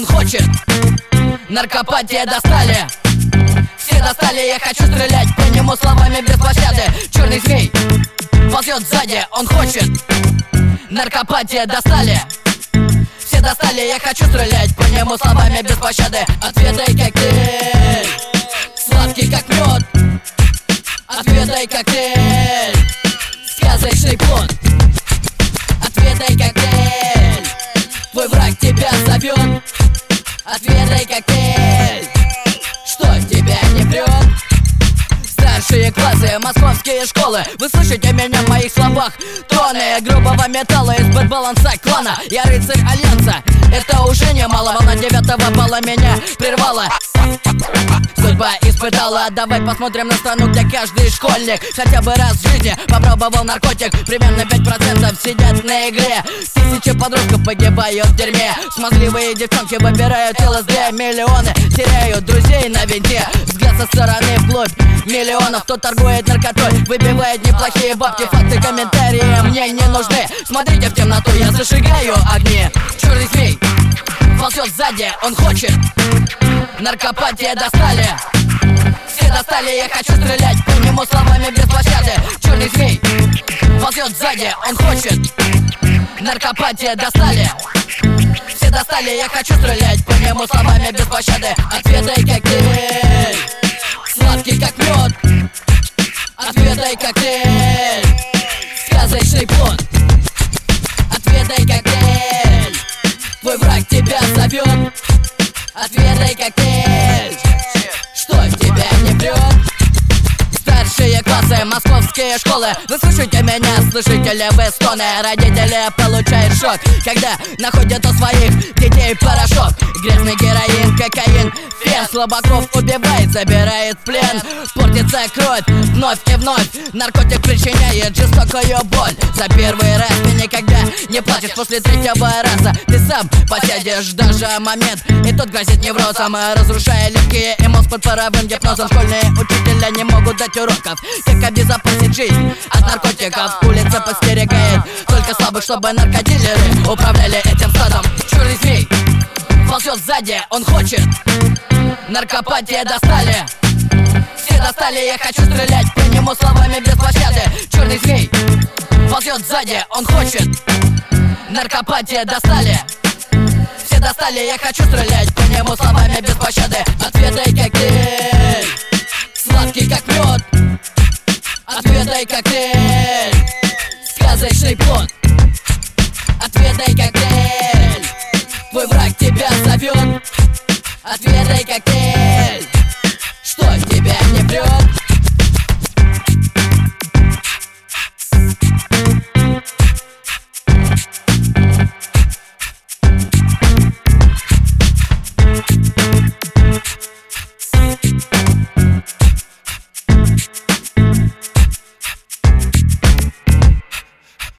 он хочет. Наркопатия достали. Все достали, я хочу стрелять по нему словами без пощады. Черный змей ползет сзади, он хочет. Наркопатия достали. Все достали, я хочу стрелять по нему словами без пощады. Отведай коктейль, сладкий как мед. Отведай коктейль, сказочный плод. Отведай коктейль, твой враг тебя зовет. Отведай коктейль, что тебя не прет. Старшие классы, московские школы, вы слышите меня в моих словах? Тоны грубого металла из бэтбаланса клана. Я рыцарь Альянса, это уже немало. Волна 9-го балла меня прервала. Судьба испытала, давай посмотрим на страну, где каждый школьник хотя бы раз в жизни попробовал наркотик. Примерно 5% сидят на игре. Тысячи подростков погибают в дерьме. Смазливые девчонки выбирают ЛСД. Миллионы теряют друзей на винте. Взгляд со стороны вглубь миллионов. Кто торгует наркотой, выбивает неплохие бабки. Факты, комментарии мне не нужны. Смотрите в темноту, я зажигаю огни. Черный змей ползет сзади, он хочет. Наркопатия достали. Все достали, я хочу стрелять по нему словами без пощады. Черный змей ползет сзади, он хочет. Наркопатия достали. Все достали, я хочу стрелять по нему словами без пощады. Отведай коктейль, сладкий как мед. Отведай коктейль, сказочный плод. Отведай коктейль, твой враг тебя зовет. Отведай коктейль, что тебя не прет. Старшие классы, московские школы, вы слышите меня, слышите ли вы стоны? Родители получают шок, когда находят у своих детей порошок. Грязный героин, кокаин, фен слабаков убивает, забирает в плен. Портится кровь вновь и вновь. Наркотик причиняет жестокую боль. За первый раз ты никогда не плачешь, после третьего раза ты сам посядешь даже момент. И тот грозит неврозом, разрушая легкие и мозг под паровым гипнозом. Школьные учителя не могут дать уроков, как обезопасить жизнь от наркотиков. Улица подстерегает только слабых, чтобы наркодилеры управляли этим стадом. Черный змей ползет сзади, он хочет. Наркопатия достали. Все достали, я хочу стрелять по нему словами без пощады. Черный змей ползет сзади, он хочет. Наркопатия достали. Все достали, я хочу стрелять по нему словами без пощады. Отведай коктейль, сладкий как мед. Отведай коктейль, сказочный плод. Отведай коктейль, твой враг тебя зовет. Отведай коктейль, что тебя не прет.